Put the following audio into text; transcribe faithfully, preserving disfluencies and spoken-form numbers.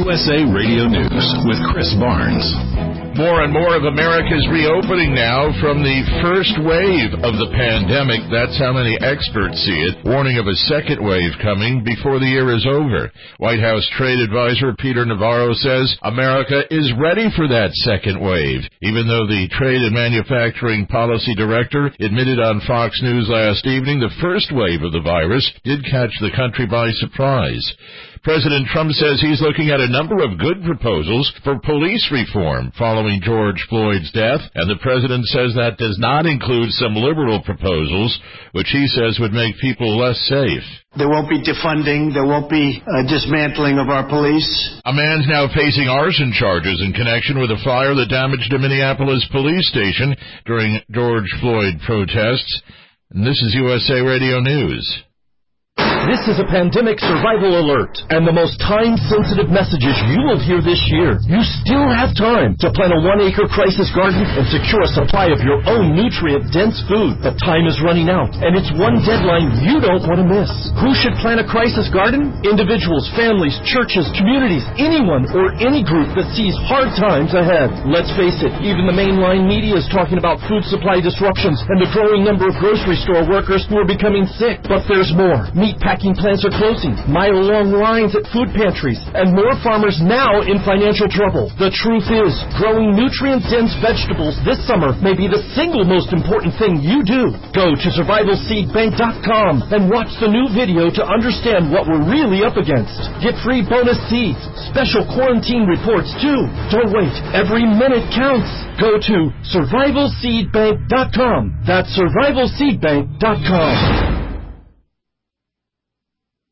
S A Radio News with Chris Barnes. More and more of America is reopening now from the first wave of the pandemic. That's how many experts see it, warning of a second wave coming before the year is over. White House Trade Advisor Peter Navarro says America is ready for that second wave, even though the Trade and Manufacturing Policy Director admitted on Fox News last evening the first wave of the virus did catch the country by surprise. President Trump says he's looking at a number of good proposals for police reform following George Floyd's death, and the president says that does not include some liberal proposals, which he says would make people less safe. There won't be defunding. There won't be a dismantling of our police. A man's now facing arson charges in connection with a fire that damaged a Minneapolis police station during George Floyd protests. And this is U S A Radio News. This is a pandemic survival alert, and the most time-sensitive messages you will hear this year. You still have time to plant a one-acre crisis garden and secure a supply of your own nutrient-dense food. But time is running out, and it's one deadline you don't want to miss. Who should plant a crisis garden? Individuals, families, churches, communities, anyone or any group that sees hard times ahead. Let's face it, even the mainline media is talking about food supply disruptions and the growing number of grocery store workers who are becoming sick. But there's more. Meat packing plants are closing, mile-long lines at food pantries, and more farmers now in financial trouble. The truth is, growing nutrient-dense vegetables this summer may be the single most important thing you do. Go to survival seed bank dot com and watch the new video to understand what we're really up against. Get free bonus seeds, special quarantine reports too. Don't wait. Every minute counts. Go to survival seed bank dot com. That's survival seed bank dot com.